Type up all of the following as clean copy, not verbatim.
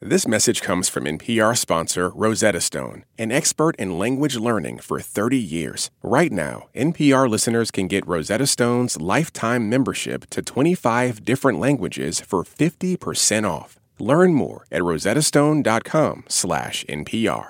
This message comes from NPR sponsor Rosetta Stone, an expert in language learning for 30 years. Right now, NPR listeners can get Rosetta Stone's lifetime membership to 25 different languages for 50% off. Learn more at rosettastone.com/NPR.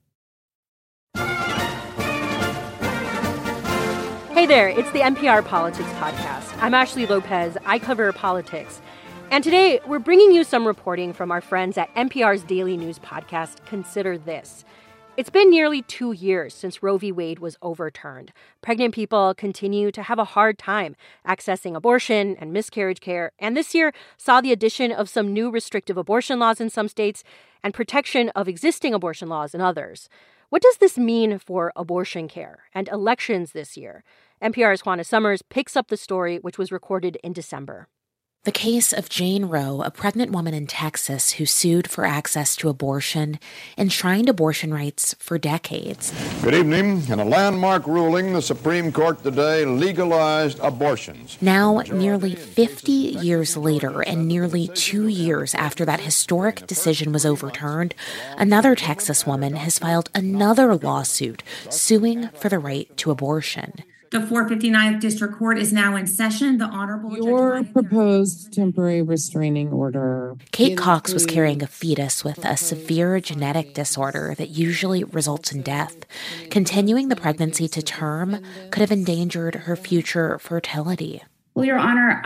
Hey there, it's the NPR Politics Podcast. I'm Ashley Lopez. I cover politics. And today, we're bringing you some reporting from our friends at NPR's daily news podcast, Consider This. It's been nearly 2 years since Roe v. Wade was overturned. Pregnant people continue to have a hard time accessing abortion and miscarriage care, and this year saw the addition of some new restrictive abortion laws in some states and protection of existing abortion laws in others. What does this mean for abortion care and elections this year? NPR's Juana Summers picks up the story, which was recorded in December. The case of Jane Roe, a pregnant woman in Texas who sued for access to abortion, enshrined abortion rights for decades. Good evening. In a landmark ruling, the Supreme Court today legalized abortions. Now, nearly 50 years later, and nearly 2 years after that historic decision was overturned, another Texas woman has filed another lawsuit suing for the right to abortion. The 459th District Court is now in session. The Honorable Your proposed temporary restraining order. Kate Cox was carrying a fetus with a severe genetic disorder that usually results in death. Continuing the pregnancy to term could have endangered her future fertility. Well, Your Honor,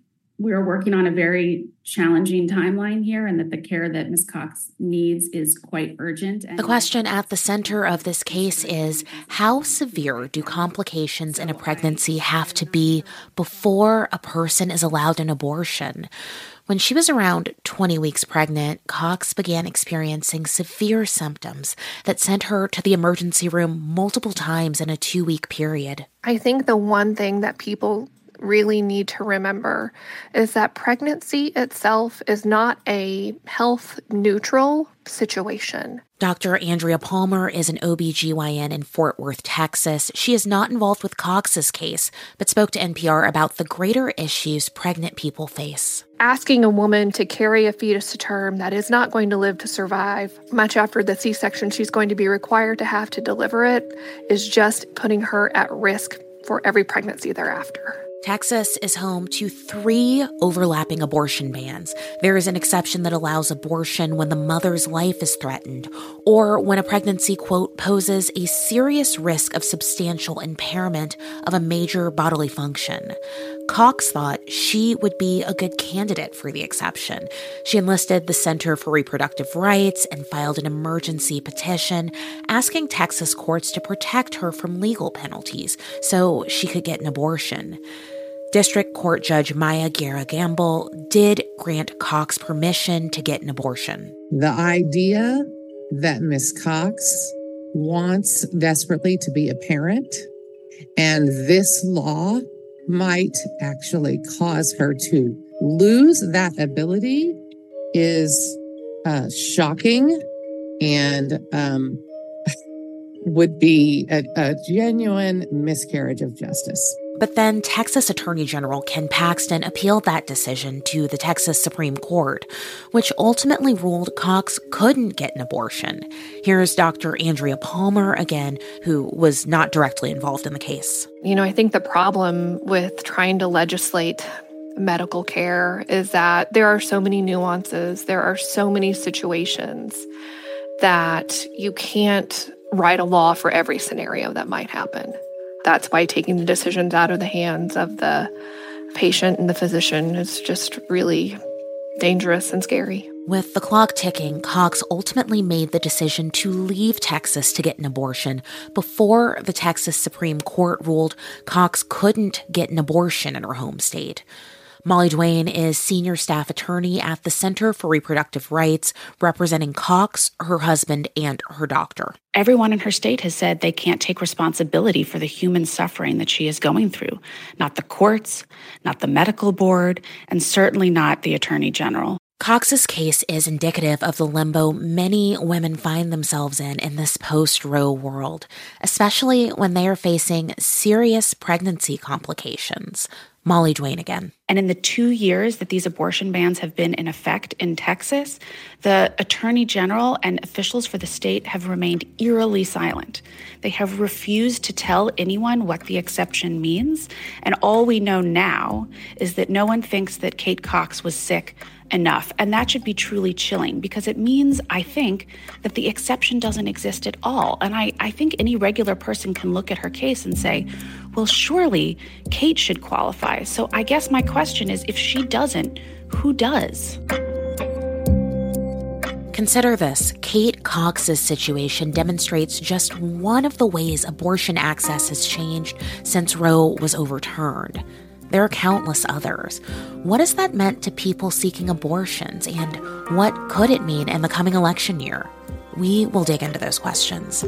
we are working on a very challenging timeline here, and that the care that Ms. Cox needs is quite urgent. The question at the center of this case is, how severe do complications in a pregnancy have to be before a person is allowed an abortion? When she was around 20 weeks pregnant, Cox began experiencing severe symptoms that sent her to the emergency room multiple times in a 2-week period. I think the one thing that people really need to remember is that pregnancy itself is not a health neutral situation. Dr. Andrea Palmer is an OBGYN in Fort Worth, Texas. She is not involved with Cox's case, but spoke to NPR about the greater issues pregnant people face. Asking a woman to carry a fetus to term that is not going to live to survive much after the C-section she's going to be required to have to deliver it is just putting her at risk for every pregnancy thereafter. Texas is home to 3 overlapping abortion bans. There is an exception that allows abortion when the mother's life is threatened, or when a pregnancy, quote, poses a serious risk of substantial impairment of a major bodily function. Cox thought she would be a good candidate for the exception. She enlisted the Center for Reproductive Rights and filed an emergency petition asking Texas courts to protect her from legal penalties so she could get an abortion. District Court Judge Maya Guerra Gamble did grant Cox permission to get an abortion. The idea that Ms. Cox wants desperately to be a parent, and this law might actually cause her to lose that ability is shocking and would be a genuine miscarriage of justice. But then Texas Attorney General Ken Paxton appealed that decision to the Texas Supreme Court, which ultimately ruled Cox couldn't get an abortion. Here's Dr. Andrea Palmer again, who was not directly involved in the case. I think the problem with trying to legislate medical care is that there are so many nuances, there are so many situations that you can't write a law for every scenario that might happen. That's why taking the decisions out of the hands of the patient and the physician is just really dangerous and scary. With the clock ticking, Cox ultimately made the decision to leave Texas to get an abortion before the Texas Supreme Court ruled Cox couldn't get an abortion in her home state. Molly Duane is senior staff attorney at the Center for Reproductive Rights, representing Cox, her husband, and her doctor. Everyone in her state has said they can't take responsibility for the human suffering that she is going through. Not the courts, not the medical board, and certainly not the attorney general. Cox's case is indicative of the limbo many women find themselves in this post-Roe world, especially when they are facing serious pregnancy complications. Molly Duane again. And in the 2 years that these abortion bans have been in effect in Texas, the Attorney General and officials for the state have remained eerily silent. They have refused to tell anyone what the exception means. And all we know now is that no one thinks that Kate Cox was sick enough. And that should be truly chilling because it means, I think, that the exception doesn't exist at all. And I think any regular person can look at her case and say, well, surely Kate should qualify. So I guess my question is, if she doesn't, who does? Consider this. Kate Cox's situation demonstrates just one of the ways abortion access has changed since Roe was overturned. There are countless others. What has that meant to people seeking abortions, and what could it mean in the coming election year? We will dig into those questions.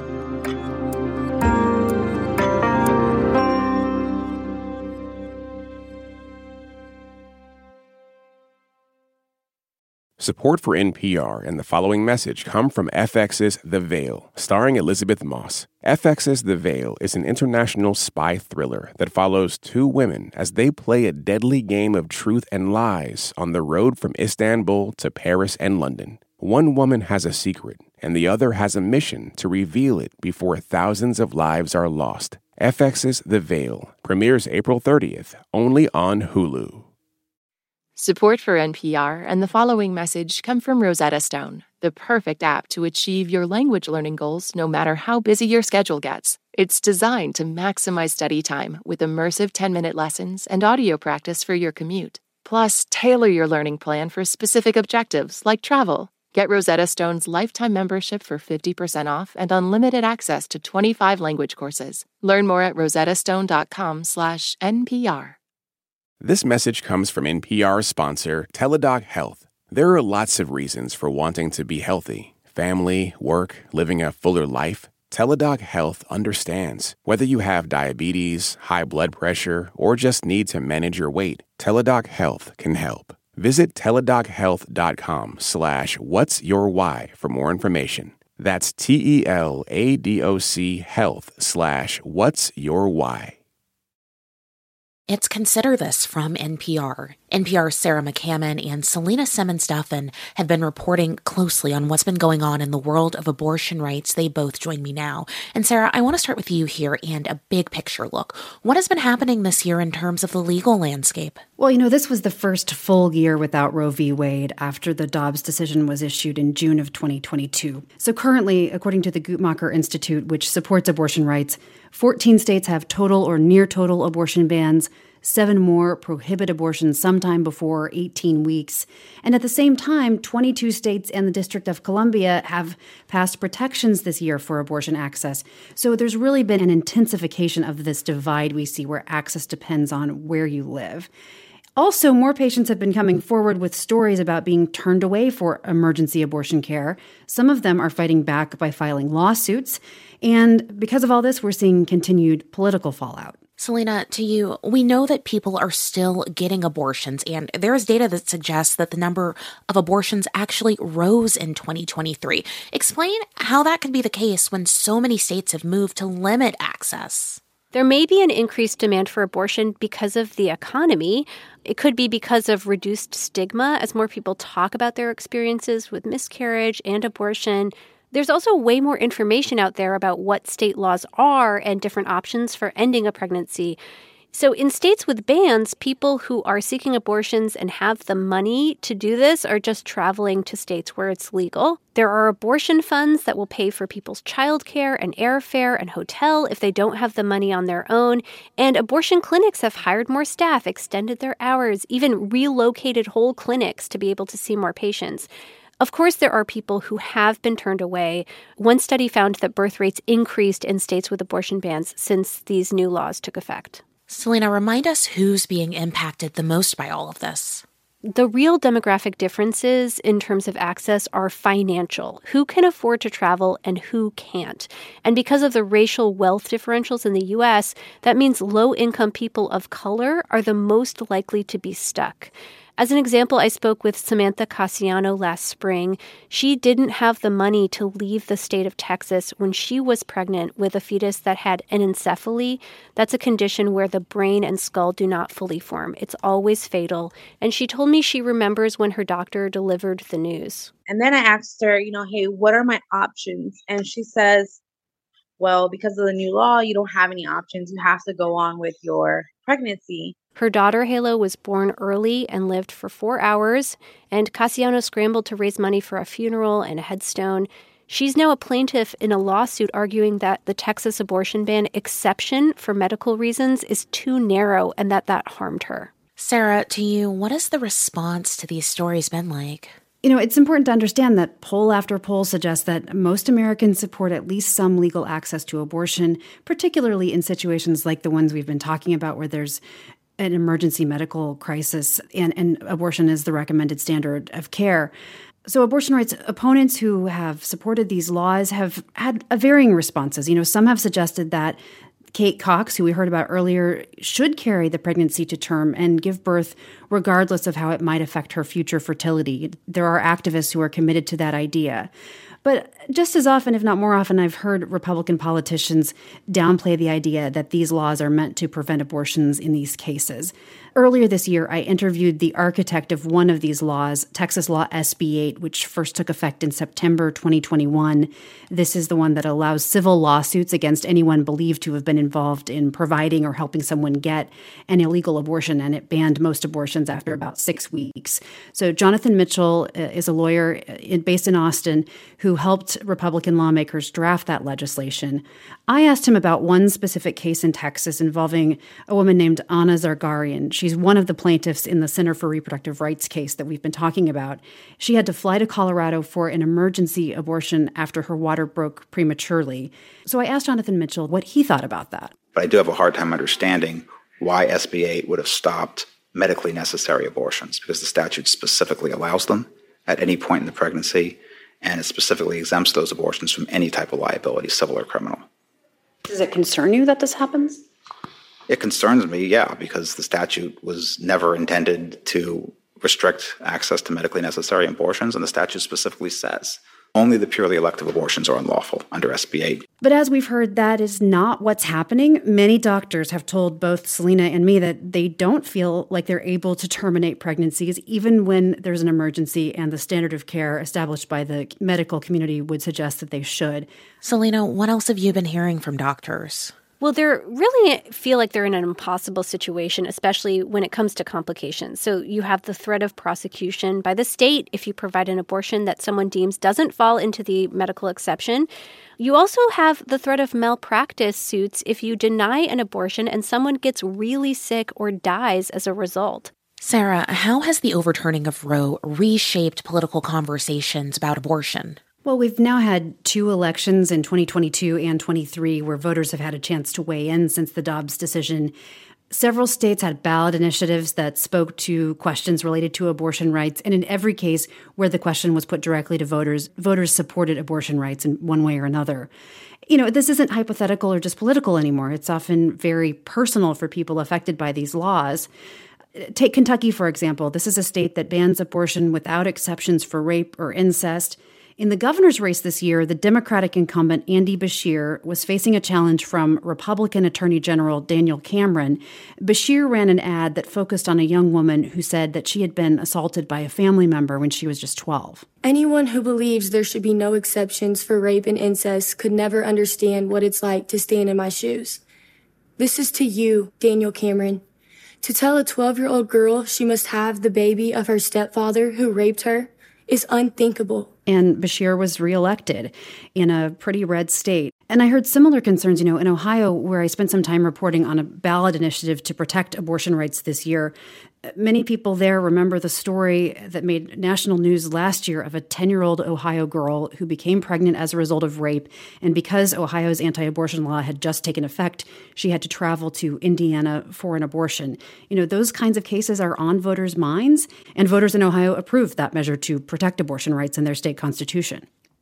Support for NPR and the following message come from FX's The Veil, starring Elizabeth Moss. FX's The Veil is an international spy thriller that follows two women as they play a deadly game of truth and lies on the road from Istanbul to Paris and London. One woman has a secret, and the other has a mission to reveal it before thousands of lives are lost. FX's The Veil premieres April 30th, only on Hulu. Support for NPR and the following message come from Rosetta Stone, the perfect app to achieve your language learning goals no matter how busy your schedule gets. It's designed to maximize study time with immersive 10-minute lessons and audio practice for your commute. Plus, tailor your learning plan for specific objectives like travel. Get Rosetta Stone's lifetime membership for 50% off and unlimited access to 25 language courses. Learn more at rosettastone.com/NPR. This message comes from NPR sponsor Teladoc Health. There are lots of reasons for wanting to be healthy. Family, work, living a fuller life. Teladoc Health understands. Whether you have diabetes, high blood pressure, or just need to manage your weight, Teladoc Health can help. Visit teladochealth.com/whatsyourwhy for more information. That's TELADOC health/whatsyourwhy. It's Consider This from NPR. NPR's Sarah McCammon and Selena Simmons-Duffin have been reporting closely on what's been going on in the world of abortion rights. They both join me now. And Sarah, I want to start with you here and a big picture look. What has been happening this year in terms of the legal landscape? Well, this was the first full year without Roe v. Wade after the Dobbs decision was issued in June of 2022. So currently, according to the Guttmacher Institute, which supports abortion rights, 14 states have total or near total abortion bans. 7 more prohibit abortion sometime before 18 weeks. And at the same time, 22 states and the District of Columbia have passed protections this year for abortion access. So there's really been an intensification of this divide we see where access depends on where you live. Also, more patients have been coming forward with stories about being turned away for emergency abortion care. Some of them are fighting back by filing lawsuits. And because of all this, we're seeing continued political fallout. Selena, to you, we know that people are still getting abortions, and there is data that suggests that the number of abortions actually rose in 2023. Explain how that could be the case when so many states have moved to limit access. There may be an increased demand for abortion because of the economy. It could be because of reduced stigma as more people talk about their experiences with miscarriage and abortion. There's also way more information out there about what state laws are and different options for ending a pregnancy. So in states with bans, people who are seeking abortions and have the money to do this are just traveling to states where it's legal. There are abortion funds that will pay for people's childcare and airfare and hotel if they don't have the money on their own. And abortion clinics have hired more staff, extended their hours, even relocated whole clinics to be able to see more patients. Of course, there are people who have been turned away. One study found that birth rates increased in states with abortion bans since these new laws took effect. Selena, remind us who's being impacted the most by all of this. The real demographic differences in terms of access are financial. Who can afford to travel and who can't? And because of the racial wealth differentials in the U.S., that means low-income people of color are the most likely to be stuck. As an example, I spoke with Samantha Cassiano last spring. She didn't have the money to leave the state of Texas when she was pregnant with a fetus that had anencephaly. That's a condition where the brain and skull do not fully form. It's always fatal. And she told me she remembers when her doctor delivered the news. And then I asked her, hey, what are my options? And she says, well, because of the new law, you don't have any options. You have to go on with your pregnancy. Her daughter, Halo, was born early and lived for 4 hours, and Cassiano scrambled to raise money for a funeral and a headstone. She's now a plaintiff in a lawsuit arguing that the Texas abortion ban exception for medical reasons is too narrow and that harmed her. Sarah, to you, what has the response to these stories been like? It's important to understand that poll after poll suggests that most Americans support at least some legal access to abortion, particularly in situations like the ones we've been talking about where there's an emergency medical crisis and abortion is the recommended standard of care. So abortion rights opponents who have supported these laws have had varying responses. Some have suggested that Kate Cox, who we heard about earlier, should carry the pregnancy to term and give birth regardless of how it might affect her future fertility. There are activists who are committed to that idea. But just as often, if not more often, I've heard Republican politicians downplay the idea that these laws are meant to prevent abortions in these cases. Earlier this year, I interviewed the architect of one of these laws, Texas Law SB 8, which first took effect in September 2021. This is the one that allows civil lawsuits against anyone believed to have been involved in providing or helping someone get an illegal abortion, and it banned most abortions after about 6 weeks. So Jonathan Mitchell is a lawyer based in Austin who helped Republican lawmakers draft that legislation. I asked him about one specific case in Texas involving a woman named Anna Zargarian. She's one of the plaintiffs in the Center for Reproductive Rights case that we've been talking about. She had to fly to Colorado for an emergency abortion after her water broke prematurely. So I asked Jonathan Mitchell what he thought about that. But I do have a hard time understanding why SB 8 would have stopped medically necessary abortions, because the statute specifically allows them at any point in the pregnancy, and it specifically exempts those abortions from any type of liability, civil or criminal. Does it concern you that this happens? It concerns me, yeah, because the statute was never intended to restrict access to medically necessary abortions, and the statute specifically says only the purely elective abortions are unlawful under SB 8. But as we've heard, that is not what's happening. Many doctors have told both Selena and me that they don't feel like they're able to terminate pregnancies, even when there's an emergency and the standard of care established by the medical community would suggest that they should. Selena, what else have you been hearing from doctors? Well, they really feel like they're in an impossible situation, especially when it comes to complications. So you have the threat of prosecution by the state if you provide an abortion that someone deems doesn't fall into the medical exception. You also have the threat of malpractice suits if you deny an abortion and someone gets really sick or dies as a result. Sarah, how has the overturning of Roe reshaped political conversations about abortion? Well, we've now had 2 elections in 2022 and 23 where voters have had a chance to weigh in since the Dobbs decision. Several states had ballot initiatives that spoke to questions related to abortion rights, and in every case where the question was put directly to voters, voters supported abortion rights in one way or another. This isn't hypothetical or just political anymore. It's often very personal for people affected by these laws. Take Kentucky, for example. This is a state that bans abortion without exceptions for rape or incest. In the governor's race this year, the Democratic incumbent Andy Beshear was facing a challenge from Republican Attorney General Daniel Cameron. Beshear ran an ad that focused on a young woman who said that she had been assaulted by a family member when she was just 12. Anyone who believes there should be no exceptions for rape and incest could never understand what it's like to stand in my shoes. This is to you, Daniel Cameron. To tell a 12-year-old girl she must have the baby of her stepfather who raped her is unthinkable. And Beshear was reelected in a pretty red state. And I heard similar concerns, in Ohio, where I spent some time reporting on a ballot initiative to protect abortion rights this year. Many people there remember the story that made national news last year of a 10-year-old Ohio girl who became pregnant as a result of rape. And because Ohio's anti-abortion law had just taken effect, she had to travel to Indiana for an abortion. Those kinds of cases are on voters' minds, and voters in Ohio approved that measure to protect abortion rights in their state constitution.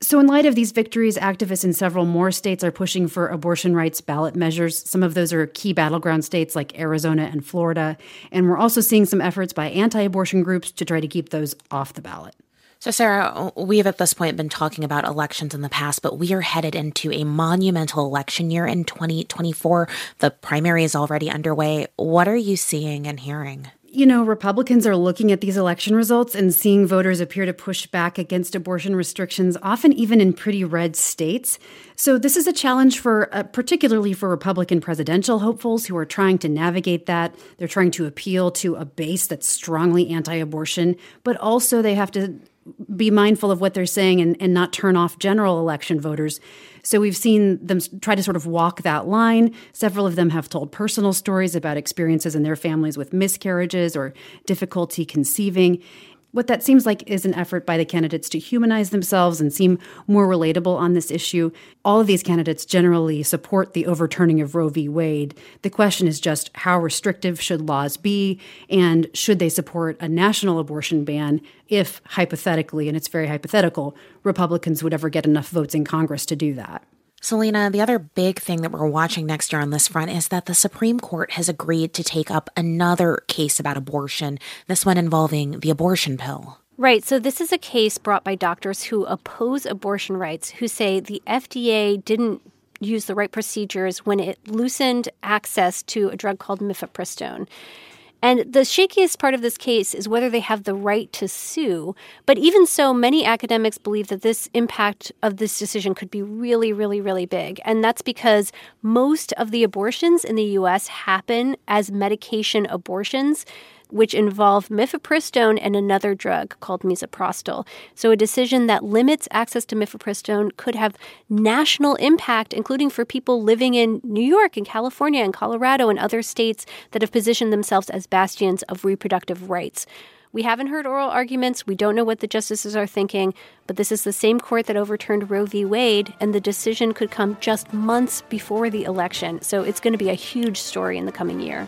So in light of these victories, activists in several more states are pushing for abortion rights ballot measures. Some of those are key battleground states like Arizona and Florida. And we're also seeing some efforts by anti-abortion groups to try to keep those off the ballot. So, Sarah, we've at this point been talking about elections in the past, but we are headed into a monumental election year in 2024. The primary is already underway. What are you seeing and hearing? You know, Republicans are looking at these election results and seeing voters appear to push back against abortion restrictions, often even in pretty red states. So this is a challenge for particularly for Republican presidential hopefuls who are trying to navigate that. They're trying to appeal to a base that's strongly anti-abortion, but also they have to be mindful of what they're saying and not turn off general election voters. So we've seen them try to sort of walk that line. Several of them have told personal stories about experiences in their families with miscarriages or difficulty conceiving. What that seems like is an effort by the candidates to humanize themselves and seem more relatable on this issue. All of these candidates generally support the overturning of Roe v. Wade. The question is just how restrictive should laws be, and should they support a national abortion ban if, hypothetically, and it's very hypothetical, Republicans would ever get enough votes in Congress to do that. Selena, the other big thing that we're watching next year on this front is that the Supreme Court has agreed to take up another case about abortion, this one involving the abortion pill. Right. So this is a case brought by doctors who oppose abortion rights, who say the FDA didn't use the right procedures when it loosened access to a drug called mifepristone. And the shakiest part of this case is whether they have the right to sue. But even so, many academics believe that this impact of this decision could be really, really, really big. And that's because most of the abortions in the U.S. happen as medication abortions, which involve mifepristone and another drug called misoprostol. So a decision that limits access to mifepristone could have national impact, including for people living in New York and California and Colorado and other states that have positioned themselves as bastions of reproductive rights. We haven't heard oral arguments. We don't know what the justices are thinking, but this is the same court that overturned Roe v. Wade, and the decision could come just months before the election. So it's going to be a huge story in the coming year.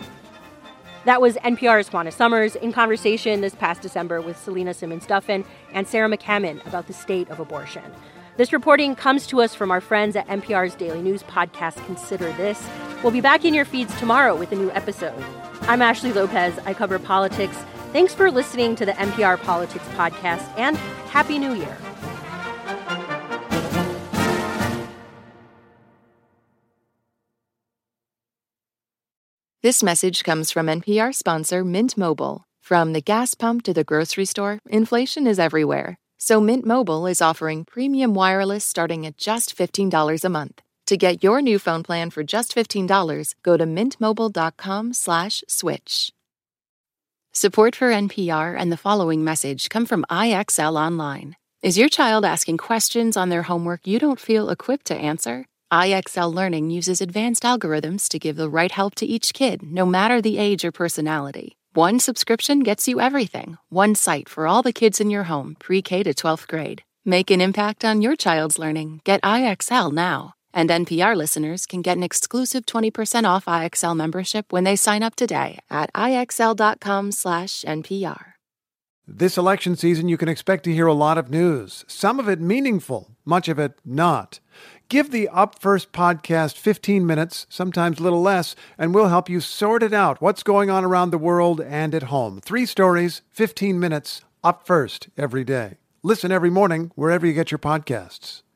That was NPR's Juana Summers in conversation this past December with Selena Simmons-Duffin and Sarah McCammon about the state of abortion. This reporting comes to us from our friends at NPR's daily news podcast, Consider This. We'll be back in your feeds tomorrow with a new episode. I'm Ashley Lopez. I cover politics. Thanks for listening to the NPR Politics Podcast, and Happy New Year. This message comes from NPR sponsor Mint Mobile. From the gas pump to the grocery store, inflation is everywhere. So Mint Mobile is offering premium wireless starting at just $15 a month. To get your new phone plan for just $15, go to mintmobile.com/switch. Support for NPR and the following message come from IXL Online. Is your child asking questions on their homework you don't feel equipped to answer? IXL Learning uses advanced algorithms to give the right help to each kid, no matter the age or personality. One subscription gets you everything. One site for all the kids in your home, pre-K to 12th grade. Make an impact on your child's learning. Get IXL now. And NPR listeners can get an exclusive 20% off IXL membership when they sign up today at IXL.com/NPR. This election season, you can expect to hear a lot of news. Some of it meaningful, much of it not. Give the Up First podcast 15 minutes, sometimes a little less, and we'll help you sort it out. What's going on around the world and at home? 3 stories, 15 minutes, Up First every day. Listen every morning wherever you get your podcasts.